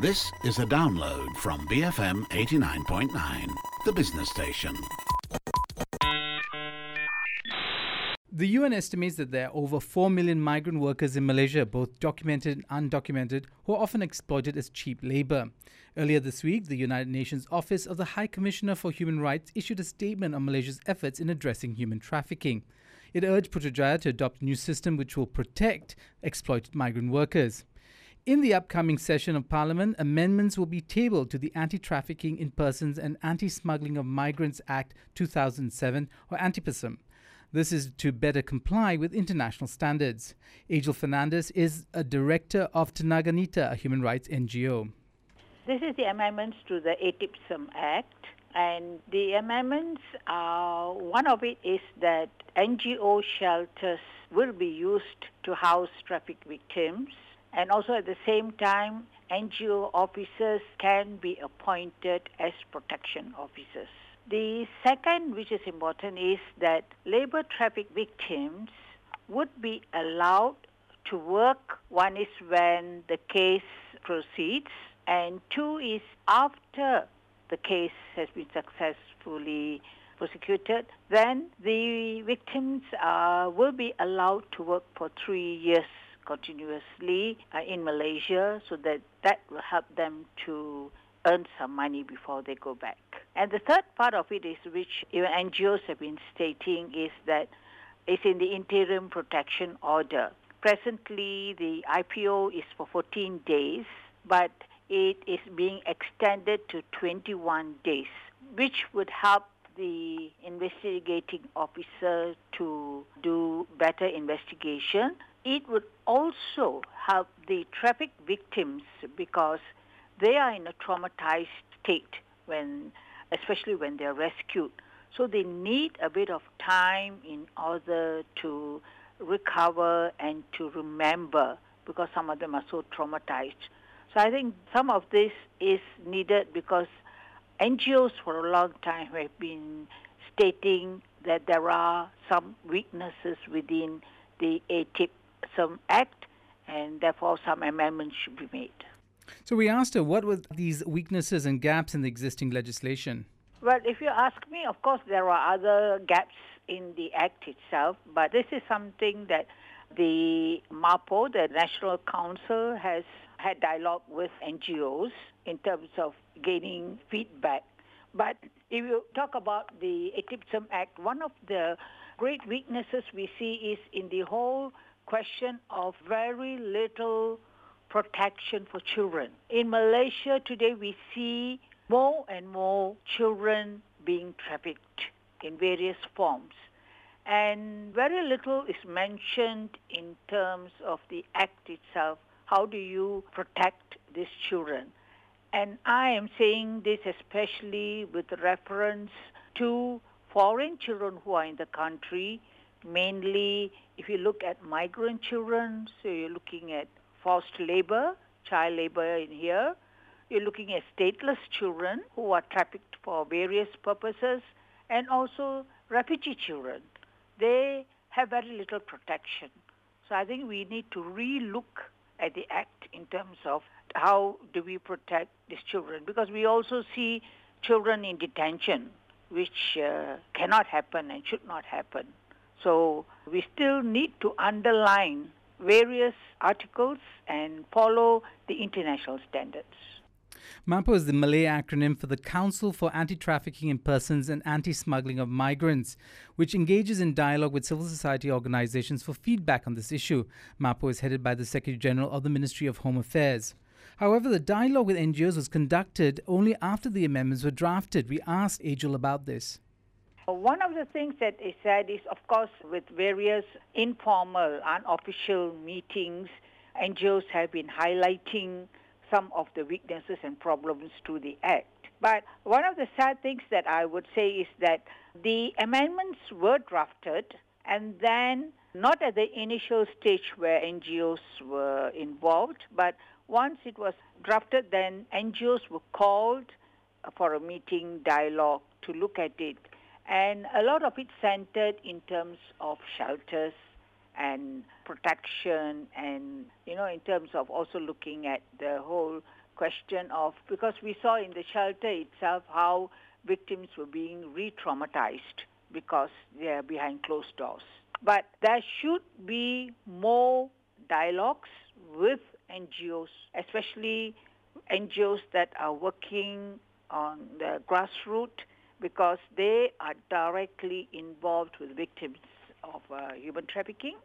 This is a download from BFM 89.9, the business station. The UN estimates that there are over 4 million migrant workers in Malaysia, both documented and undocumented, who are often exploited as cheap labour. Earlier this week, the United Nations Office of the High Commissioner for Human Rights issued a statement on Malaysia's efforts in addressing human trafficking. It urged Putrajaya to adopt a new system which will protect exploited migrant workers. In the upcoming session of Parliament, amendments will be tabled to the Anti-Trafficking in Persons and Anti-Smuggling of Migrants Act 2007, or Anti-PASM. This is to better comply with international standards. Angel Fernandez is a director of Tenaga Nita, a human rights NGO. This is the amendments to the ATIPSM Act, and the amendments are, one of it is that NGO shelters will be used to house traffic victims, and also at the same time, NGO officers can be appointed as protection officers. The second, which is important, is that labor traffic victims would be allowed to work. One is when the case proceeds, and two is after the case has been successfully prosecuted, then the victims will be allowed to work for 3 years continuously in Malaysia, so that will help them to earn some money before they go back. And the third part of it is, which even NGOs have been stating, is that it's in the interim protection order. Presently, the IPO is for 14 days, but it is being extended to 21 days, which would help the investigating officer to do better investigation. It would also help the traffic victims because they are in a traumatized state especially when they are rescued. So they need a bit of time in order to recover and to remember, because some of them are so traumatized. So I think some of this is needed because NGOs for a long time have been stating that there are some weaknesses within the ATIPSM Act, and therefore some amendments should be made. So we asked her, what were these weaknesses and gaps in the existing legislation? Well, if you ask me, of course, there are other gaps in the Act itself, but this is something that the MAPO, the National Council, has had dialogue with NGOs in terms of gaining feedback. But if you talk about the ATIPSM Act, one of the great weaknesses we see is in the whole question of very little protection for children. In Malaysia today, we see more and more children being trafficked in various forms. And very little is mentioned in terms of the Act itself. How do you protect these children? And I am saying this especially with reference to foreign children who are in the country, mainly if you look at migrant children, so you're looking at forced labor, child labor in here. You're looking at stateless children who are trafficked for various purposes, and also refugee children. They have very little protection. So I think we need to re-look at the Act in terms of how do we protect these children, because we also see children in detention, which cannot happen and should not happen. So we still need to underline various articles and follow the international standards. MAPO is the Malay acronym for the Council for Anti-Trafficking in Persons and Anti-Smuggling of Migrants, which engages in dialogue with civil society organizations for feedback on this issue. MAPO is headed by the Secretary General of the Ministry of Home Affairs. However, the dialogue with NGOs was conducted only after the amendments were drafted. We asked Angel about this. One of the things that is said is, of course, with various informal, unofficial meetings, NGOs have been highlighting some of the weaknesses and problems to the Act. But one of the sad things that I would say is that the amendments were drafted, and then not at the initial stage where NGOs were involved, but once it was drafted, then NGOs were called for a meeting, dialogue, to look at it. And a lot of it centered in terms of shelters and protection and, in terms of also looking at the whole question of, because we saw in the shelter itself how victims were being re-traumatized because they are behind closed doors. But there should be more dialogues with NGOs, especially NGOs that are working on the grassroots, because they are directly involved with victims of human trafficking.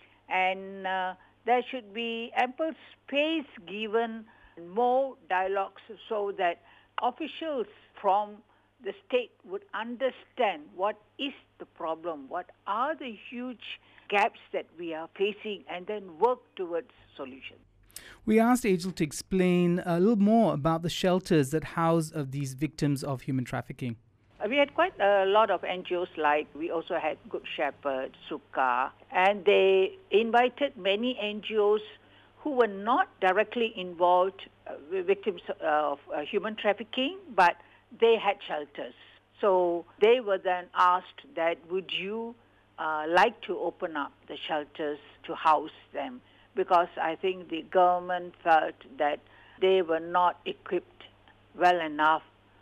And there should be ample space given, more dialogues, so that officials from the state would understand what is the problem, what are the huge gaps that we are facing, and then work towards solutions. We asked Angel to explain a little more about the shelters that house these victims of human trafficking. We had quite a lot of NGOs, like we also had Good Shepherd, Suka, and they invited many NGOs who were not directly involved with victims of human trafficking, but they had shelters. So they were then asked that, would you like to open up the shelters to house them? Because I think the government felt that they were not equipped well enough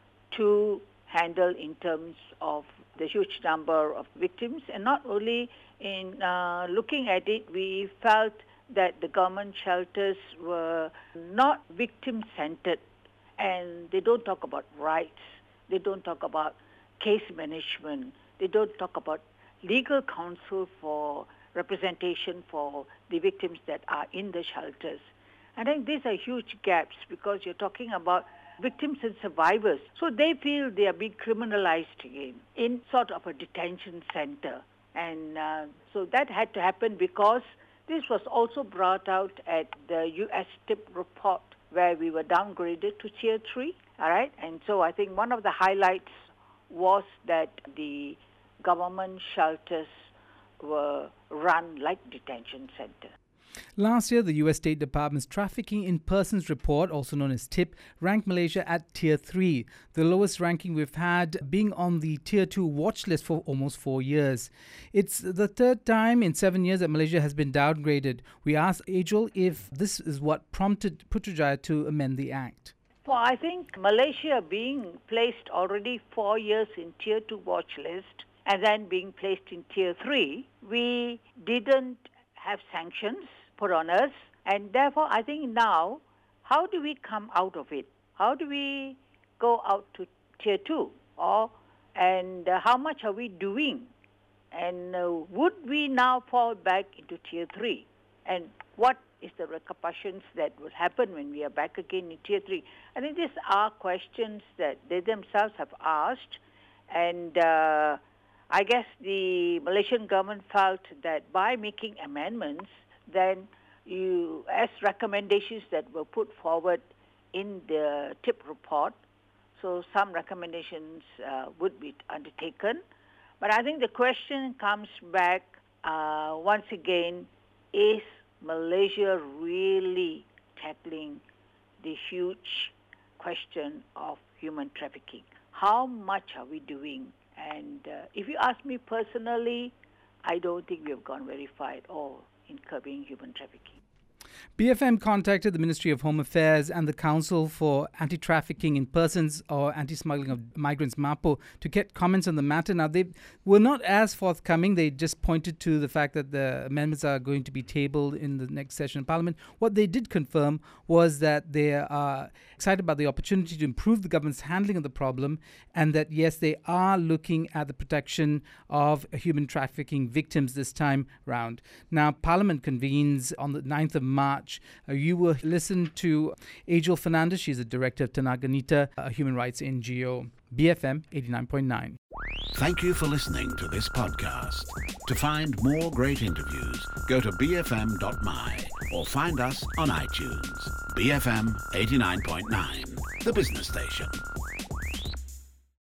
to handle in terms of the huge number of victims. And not only in looking at it, we felt that the government shelters were not victim-centered, and they don't talk about rights, they don't talk about case management, they don't talk about legal counsel for representation for the victims that are in the shelters. I think these are huge gaps, because you're talking about victims and survivors. So they feel they are being criminalized again in sort of a detention center. And so that had to happen, because this was also brought out at the U.S. TIP report, where we were downgraded to Tier 3. All right? And so I think one of the highlights was that the government shelters were run like detention centers. Last year, the U.S. State Department's Trafficking in Persons report, also known as TIP, ranked Malaysia at Tier 3, the lowest ranking we've had, being on the Tier 2 watch list for almost 4 years. It's the third time in 7 years that Malaysia has been downgraded. We asked Angel if this is what prompted Putrajaya to amend the act. Well, I think Malaysia being placed already 4 years in Tier 2 watch list and then being placed in Tier 3, we didn't have sanctions put on us, and therefore I think now, how do we come out of it? How do we go out to Tier 2? And how much are we doing? And would we now fall back into Tier 3? And what is the repercussions that will happen when we are back again in Tier 3? I think these are questions that they themselves have asked, and I guess the Malaysian government felt that by making amendments, then as recommendations that were put forward in the TIP report, so some recommendations would be undertaken. But I think the question comes back once again, is Malaysia really tackling the huge question of human trafficking? How much are we doing? And if you ask me personally, I don't think we have gone very far at all in curbing human trafficking. BFM contacted the Ministry of Home Affairs and the Council for Anti-Trafficking in Persons or Anti-Smuggling of Migrants, MAPO, to get comments on the matter. Now, they were not as forthcoming. They just pointed to the fact that the amendments are going to be tabled in the next session of Parliament. What they did confirm was that they are excited about the opportunity to improve the government's handling of the problem, and that, yes, they are looking at the protection of human trafficking victims this time round. Now, Parliament convenes on the 9th of March. You will listen to Angel Fernandez. She's the director of Tenaganita, a human rights NGO. BFM 89.9. Thank you for listening to this podcast. To find more great interviews, go to bfm.my or find us on iTunes. BFM 89.9, the business station.